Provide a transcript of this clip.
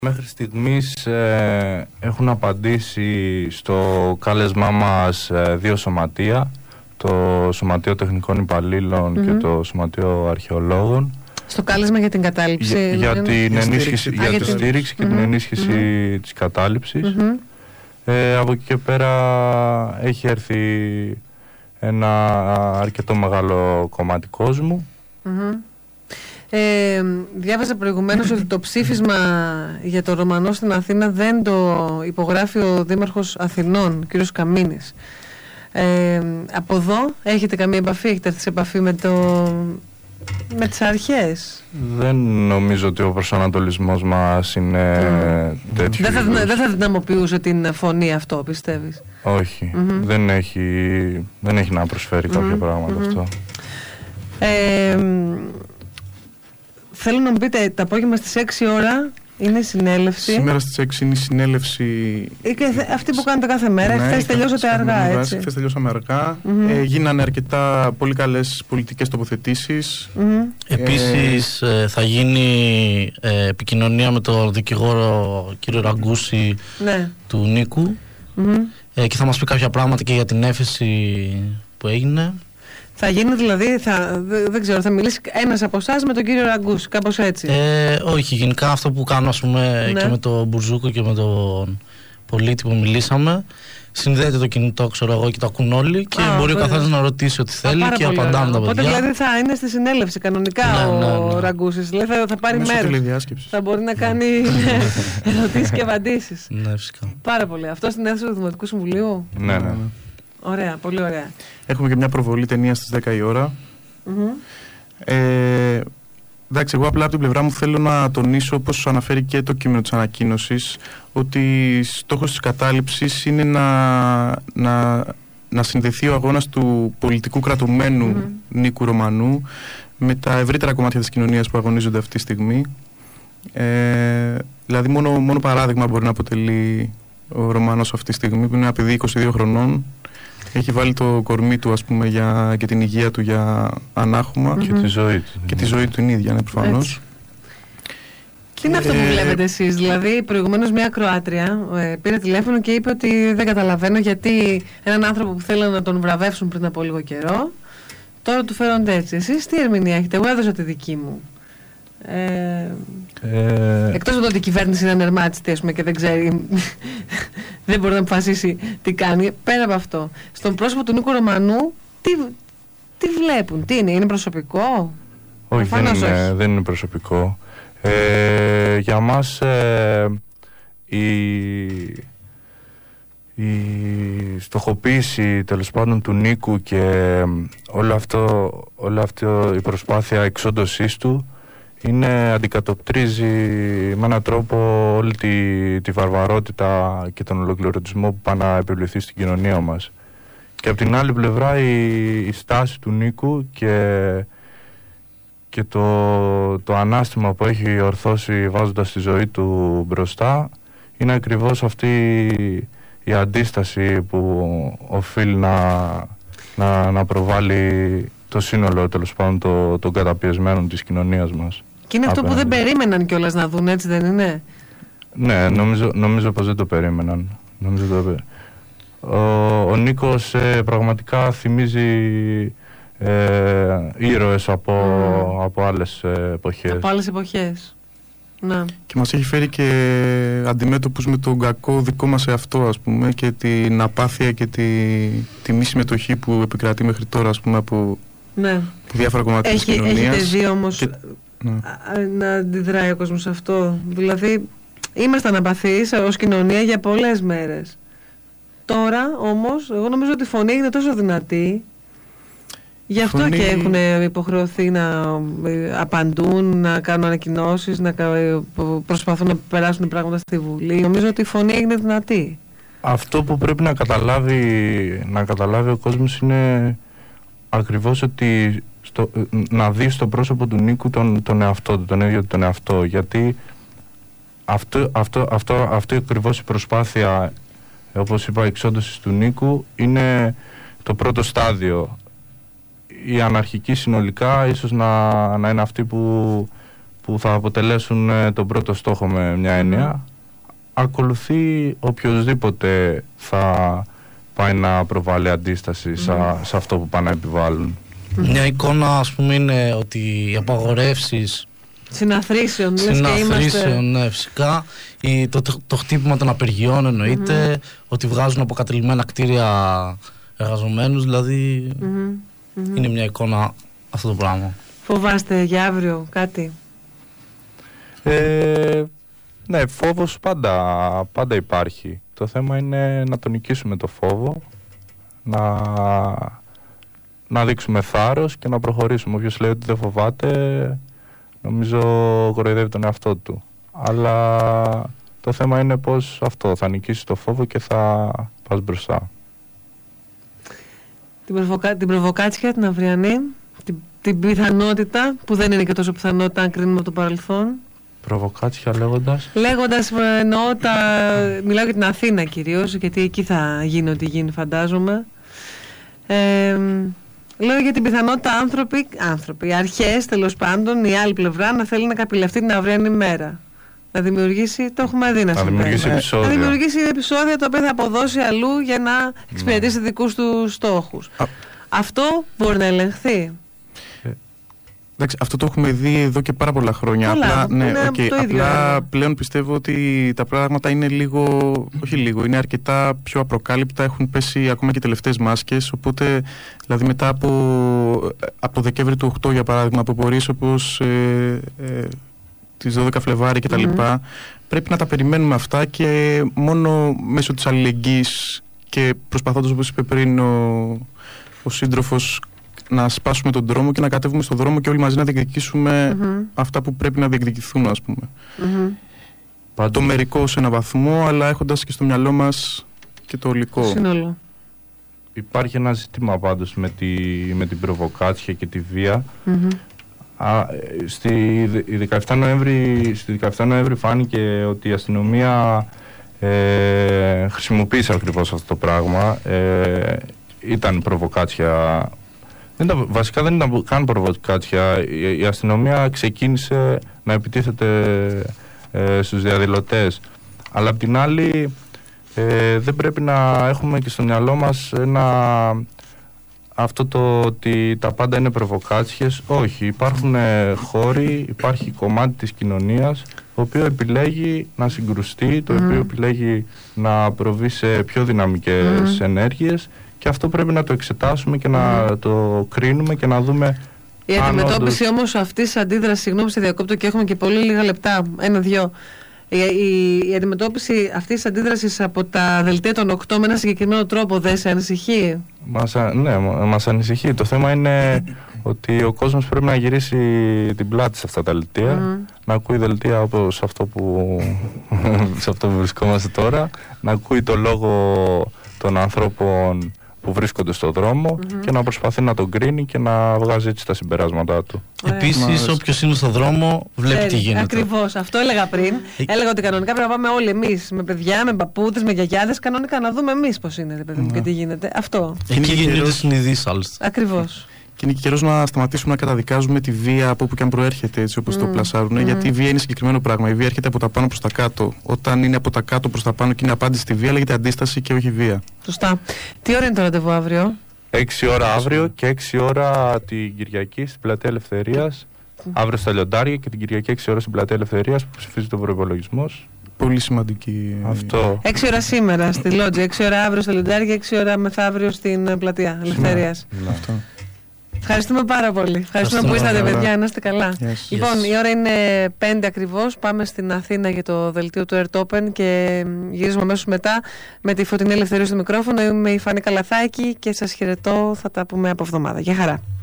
Μέχρι στιγμής έχουν απαντήσει στο κάλεσμά μας δύο σωματεία, το Σωματείο Τεχνικών Υπαλλήλων και το Σωματείο Αρχαιολόγων. Στο κάλεσμα για την κατάληψη. Για την ενίσχυση, για τη στήριξη και την ενίσχυση της κατάληψης. Από εκεί και πέρα έχει έρθει ένα αρκετό μεγάλο κομμάτι κόσμου. Διάβαζα προηγουμένως ότι το ψήφισμα για το Ρωμανό στην Αθήνα δεν το υπογράφει ο Δήμαρχος Αθηνών, κ. Καμίνης. Από εδώ έχετε καμία επαφή, έχετε έρθει σε επαφή με τις αρχές? Δεν νομίζω ότι ο προσανατολισμός μας είναι τέτοιο. Δεν θα δυναμοποιούσε την φωνή αυτό, πιστεύεις? Όχι, δεν έχει να προσφέρει κάποια πράγματα αυτό. Θέλω να μου πείτε, το απόγευμα στις 6 ώρα είναι η συνέλευση. Σήμερα στις 6 είναι η συνέλευση. Αυτή που κάνετε κάθε μέρα. Ναι, χθες τελειώσατε αργά, έτσι. Χθες τελειώσαμε αργά. Γίνανε αρκετά πολύ καλές πολιτικές τοποθετήσεις. Επίσης θα γίνει επικοινωνία με τον δικηγόρο κύριο Ραγκούση του Νίκου και θα μας πει κάποια πράγματα και για την έφεση που έγινε. Θα γίνει δηλαδή, δεν ξέρω, θα μιλήσει ένας από εσάς με τον κύριο Ραγκούση, κάπως έτσι? Όχι, γενικά αυτό που κάνω, ας πούμε, και με τον Μπουρζούκο και με τον πολίτη που μιλήσαμε, συνδέεται το κινητό, ξέρω εγώ, και το ακούν όλοι και μπορεί ο καθένας να ρωτήσει ό,τι θέλει και απαντάμε τα παιδιά. Οπότε δηλαδή θα είναι στη συνέλευση κανονικά ο Ραγκούσης, δηλαδή θα πάρει μέρος. Θα μπορεί να κάνει ερωτήσεις και απαντήσεις. Ναι, φυσικά. Πάρα πολύ. Αυτό στην αίθουσα του Δημοτικού Συμβουλίου? Ναι. Ωραία, πολύ ωραία. Έχουμε και μια προβολή ταινία στις 10 η ώρα. Εντάξει, εγώ απλά από την πλευρά μου θέλω να τονίσω, όπως αναφέρει και το κείμενο της ανακοίνωσης, ότι στόχος της κατάληψης είναι να συνδεθεί ο αγώνας του πολιτικού κρατουμένου Νίκου Ρωμανού με τα ευρύτερα κομμάτια της κοινωνίας που αγωνίζονται αυτή τη στιγμή. Δηλαδή μόνο παράδειγμα μπορεί να αποτελεί ο Ρωμανός αυτή τη στιγμή, που είναι ένα παιδί 22 χρονών. Έχει βάλει το κορμί του, ας πούμε, και την υγεία του για ανάχωμα. Και τη ζωή του. Και τη ζωή του την ίδια, ναι, προφανώς. Τι είναι αυτό που βλέπετε εσείς? Δηλαδή, προηγουμένως μια ακροάτρια πήρε τηλέφωνο και είπε ότι δεν καταλαβαίνω γιατί έναν άνθρωπο που θέλουν να τον βραβεύσουν πριν από λίγο καιρό, τώρα του φέρονται έτσι. Εσείς τι ερμηνεία έχετε? Εγώ έδωσα τη δική μου. Εκτός από το ότι η κυβέρνηση είναι ανερμάτιστη, ας πούμε, και δεν ξέρει, δεν μπορεί να αποφασίσει τι κάνει. Πέρα από αυτό, στον πρόσωπο του Νίκου Ρωμανού τι βλέπουν? Τι είναι προσωπικό? Όχι, δεν είναι προσωπικό. Για μας η στοχοποίηση, τέλος πάντων, του Νίκου και όλη αυτή η προσπάθεια εξόντωσής του αντικατοπτρίζει με έναν τρόπο όλη τη βαρβαρότητα και τον ολοκληρωτισμό που πάει να επιβληθεί στην κοινωνία μας. Και από την άλλη πλευρά η στάση του Νίκου και το ανάστημα που έχει ορθώσει βάζοντας τη ζωή του μπροστά είναι ακριβώς αυτή η αντίσταση που οφείλει να προβάλλει το σύνολο, τέλος πάντων, των καταπιεσμένων της κοινωνίας μας. Και είναι αυτό που δεν περίμεναν κιόλας να δουν, έτσι δεν είναι? Ναι, νομίζω πως δεν το περίμεναν. Ο Νίκος πραγματικά θυμίζει ήρωες από άλλες εποχές. Από άλλες εποχές. Να. Και μας έχει φέρει και αντιμέτωπους με τον κακό δικό μας εαυτό, ας πούμε, και την απάθεια και τη μη συμμετοχή που επικρατεί μέχρι τώρα, ας πούμε, από διάφορα κομμάτια της κοινωνίας. Έχετε δει όμως να αντιδράει ο κόσμος σε αυτό? Δηλαδή ήμασταν απαθείς ως κοινωνία για πολλές μέρες. Τώρα όμως εγώ νομίζω ότι η φωνή είναι τόσο δυνατή, γι' αυτό και έχουν υποχρεωθεί να απαντούν, να κάνουν ανακοινώσεις, να προσπαθούν να περάσουν πράγματα στη Βουλή. Νομίζω ότι η φωνή είναι δυνατή. Αυτό που πρέπει να καταλάβει ο κόσμος είναι ακριβώς ότι να δει στο πρόσωπο του Νίκου τον εαυτό του, τον ίδιο τον εαυτό. Γιατί αυτή ακριβώς η προσπάθεια, όπως είπα, εξόντωσης του Νίκου είναι το πρώτο στάδιο. Οι αναρχικοί συνολικά ίσως να είναι αυτοί που που θα αποτελέσουν τον πρώτο στόχο με μια έννοια. Ακολουθεί οποιοδήποτε θα πάει να προβάλλει αντίσταση σε αυτό που πάνε να επιβάλλουν. Μια εικόνα, ας πούμε, είναι ότι οι απαγορεύσεις συναθρήσεων, ναι, φυσικά, το χτύπημα των απεργιών εννοείται, ότι βγάζουν αποκατελειμμένα κτίρια εργαζομένους, δηλαδή είναι μια εικόνα αυτό το πράγμα. Φοβάστε για αύριο κάτι? Ναι, φόβος πάντα υπάρχει. Το θέμα είναι να τον νικήσουμε το φόβο, να δείξουμε θάρρος και να προχωρήσουμε. Όποιος λέει ότι δεν φοβάται, νομίζω κοροϊδεύει τον εαυτό του. Αλλά το θέμα είναι πως αυτό, θα νικήσει το φόβο και θα πας μπροστά. Την προβοκάτσια, την αυριανή, την πιθανότητα, που δεν είναι και τόσο πιθανότητα αν κρίνουμε από το παρελθόν. Προβοκάτσια λέγοντας? Μιλάω για την Αθήνα κυρίως, γιατί εκεί θα γίνει ό,τι γίνει, φαντάζομαι. Λέω για την πιθανότητα άνθρωποι, αρχές τέλος πάντων, η άλλη πλευρά να θέλει να καπηλευτεί την αυριανή μέρα. Να δημιουργήσει, το έχουμε δει να δημιουργήσει επεισόδια. Να δημιουργήσει επεισόδια τα οποία θα αποδώσει αλλού για να εξυπηρετήσει δικούς του στόχους. Αυτό μπορεί να ελεγχθεί. Εντάξει, αυτό το έχουμε δει εδώ και πάρα πολλά χρόνια. Απλά πλέον πιστεύω ότι τα πράγματα είναι είναι αρκετά πιο απροκάλυπτα. Έχουν πέσει ακόμα και τελευταίες μάσκες. Οπότε, δηλαδή μετά από Δεκέμβρη του 8, για παράδειγμα, από πορείες όπως τις 12 Φλεβάρι κτλ. Πρέπει να τα περιμένουμε αυτά και μόνο μέσω της αλληλεγγύης και προσπαθώντας, όπως είπε πριν ο σύντροφος, να σπάσουμε τον δρόμο και να κατέβουμε στον δρόμο και όλοι μαζί να διεκδικήσουμε αυτά που πρέπει να διεκδικηθούν, ας πούμε. Το μερικό σε έναν βαθμό, αλλά έχοντας και στο μυαλό μας και το ολικό. Σύνολο. Υπάρχει ένα ζήτημα πάντως με την προβοκάτσια και τη βία. Στη 17 Νοέμβρη φάνηκε ότι η αστυνομία χρησιμοποίησε ακριβώς αυτό το πράγμα. Ήταν προβοκάτσια. Βασικά δεν ήταν καν προβοκάτσια. Η αστυνομία ξεκίνησε να επιτίθεται στους διαδηλωτές. Αλλά απ' την άλλη δεν πρέπει να έχουμε και στο μυαλό μας αυτό το ότι τα πάντα είναι προβοκάτσιες. Όχι, υπάρχουν χώροι, υπάρχει κομμάτι της κοινωνίας το οποίο επιλέγει να συγκρουστεί, το οποίο επιλέγει να προβεί σε πιο δυναμικές ενέργειες, και αυτό πρέπει να το εξετάσουμε και να το κρίνουμε και να δούμε. Η αντιμετώπιση όμως αυτής της αντίδρασης, συγγνώμη σε διακόπτω και έχουμε και πολύ λίγα λεπτά, 1-2. Η αντιμετώπιση αυτής της αντίδρασης από τα δελτία των 8 με ένα συγκεκριμένο τρόπο δεν σε ανησυχεί? Ναι, μας ανησυχεί. Το θέμα είναι ότι ο κόσμος πρέπει να γυρίσει την πλάτη σε αυτά τα δελτία, να ακούει δελτία όπως αυτό σε αυτό που βρισκόμαστε τώρα, να ακούει το λόγο των ανθρώπων που βρίσκονται στον δρόμο και να προσπαθεί να τον κρίνει και να βγάζει έτσι τα συμπεράσματά του. Επίσης, όποιος είναι στον δρόμο βλέπει τι γίνεται. Ακριβώς, αυτό έλεγα πριν. Έλεγα ότι κανονικά πρέπει να πάμε όλοι εμείς, με παιδιά, με παππούδες, με γιαγιάδες, κανονικά να δούμε εμείς πώς είναι, παιδί μου, και τι γίνεται. Αυτό. Εκεί γίνονται συνειδήσεις άλλωστε. Ακριβώς. Και είναι και καιρός να σταματήσουμε να καταδικάζουμε τη βία από όπου και αν προέρχεται, έτσι όπως το πλασάρουν. Γιατί η βία είναι συγκεκριμένο πράγμα. Η βία έρχεται από τα πάνω προς τα κάτω. Όταν είναι από τα κάτω προς τα πάνω και είναι απάντηση στη βία, λέγεται αντίσταση και όχι βία. Σωστά. Τι ώρα είναι το ραντεβού αύριο? 6 ώρα αύριο και 6 ώρα την Κυριακή στην Πλατεία Ελευθερίας. Αύριο στα Λιοντάρια και την Κυριακή 6 ώρα στην Πλατεία Ελευθερίας που ψηφίζεται ο προϋπολογισμός. Πολύ σημαντική. Αυτό. 6 ώρα σήμερα στη Λότζη, 6 ώρα αύριο στα Λιοντάρια, 6 ώρα μεθαύριο στην Πλατεία Ελευθερίας. Αυτό. Ευχαριστούμε πάρα πολύ. Ευχαριστούμε που ήρθατε, παιδιά. Να είστε καλά. Λοιπόν, η ώρα είναι 5 ακριβώς. Πάμε στην Αθήνα για το δελτίο του Earth Open και γυρίζουμε αμέσως μετά με τη Φωτεινή Ελευθερίου στο μικρόφωνο. Είμαι η Φάνη Καλαθάκη και σας χαιρετώ. Θα τα πούμε από εβδομάδα. Γεια χαρά.